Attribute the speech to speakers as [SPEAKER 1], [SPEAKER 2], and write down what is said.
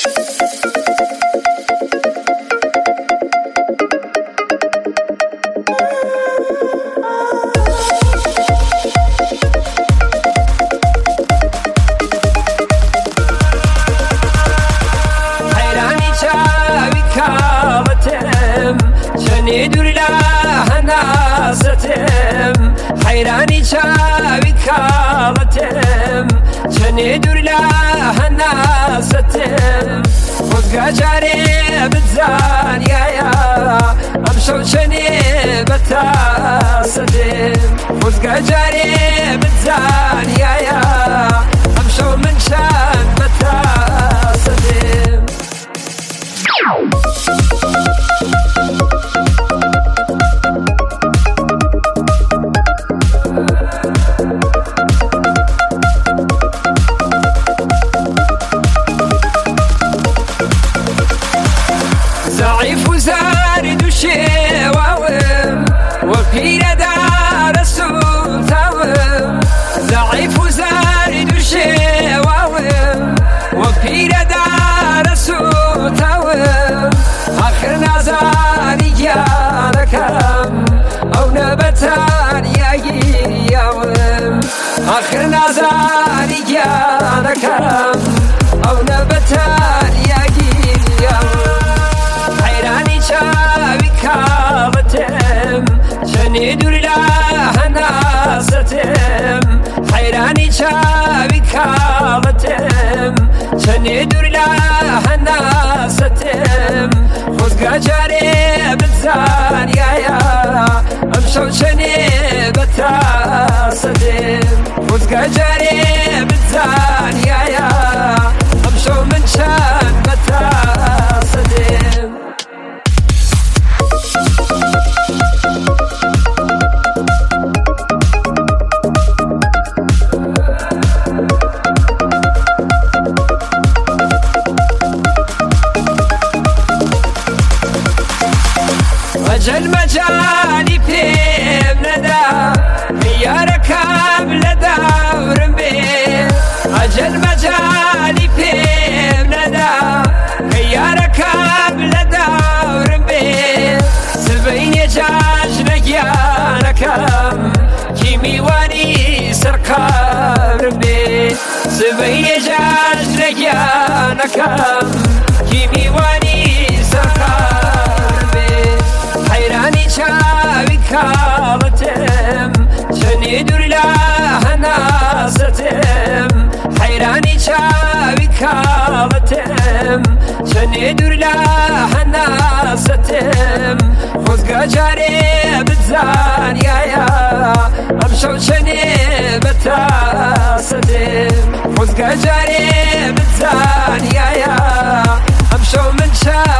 [SPEAKER 1] حيراني شاوي كالتم شني دور لا هناستم وزقا جاري بتزان يا امشو شني بتاستم وزقا جاري بتزان يا امشو من شان بتاستم ضعيف وزارد وشواوم وبيرة دار السلطاوم ضعيف وزارد وشواوم وبيرة دار السلطاوم آخر نزاري يالكم أو نبتان ياوم آخر نزاري يالكم أو نبتان ياوم حيراني شاوي كالتم شني دور لا هناستم حيراني شاوي كالتم شني دور لا هناستم خزقا جاري بتزان يا امشو شني بتاستم خزقا جاري بتزان يا امشو من شان بتاستم أجل مجالي بيم لدى هي ركاب لدى ورمبي أجل مجالي بيم لدى هي ركاب لدى ورمبي سبين يجاج لقيانكم كيمي واني سركاب رمبي سبين يجاج لقيانكم كيمي واني سركاب حيراني شاوي كالتم شني دور لا هناستم حيراني شاوي كالتم شني دور لا هناستم خزقا جاري بتزان يا امشو شني بتاستم خزقا جاري بتزان يا امشو من شان